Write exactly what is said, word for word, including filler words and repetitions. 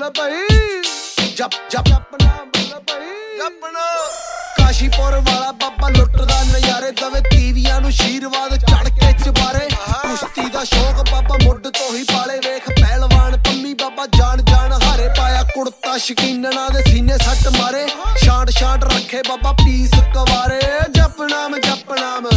ਬੋਲ ਭਾਈ ਜਪ ਜਪ ਜਪਨਾ ਬੋਲ ਭਾਈ ਜਪਨਾ ਕਾਸ਼ੀਪੁਰ ਵਾਲਾ ਬਾਬਾ ਲੁੱਟਦਾ ਨਜ਼ਾਰੇ ਦਵੇ ਤੀਵੀਆਂ ਨੂੰ ਆਸ਼ੀਰਵਾਦ ਚੜ ਕੇ ਚਬਾਰੇ ਕੁਸ਼ਤੀ ਦਾ ਸ਼ੌਕ ਬਾਬਾ ਮੁੱਢ ਤੋਂ ਹੀ ਪਾਲੇ ਵੇਖ ਪਹਿਲਵਾਨ ਪੰਮੀ ਬਾਬਾ ਜਾਣ ਜਾਣ ਹਾਰੇ ਪਾਇਆ ਕੁੜਤਾ ਸ਼ਕੀਨਣਾ ਦੇ ਸੀਨੇ ਸੱਟ ਮਾਰੇ ਛਾਂਟ ਛਾਂਟ ਰੱਖੇ ਬਾਬਾ ਪੀਸ ਕਵਾਰੇ ਜਪ ਨਾਮ ਜਪ ਨਾਮ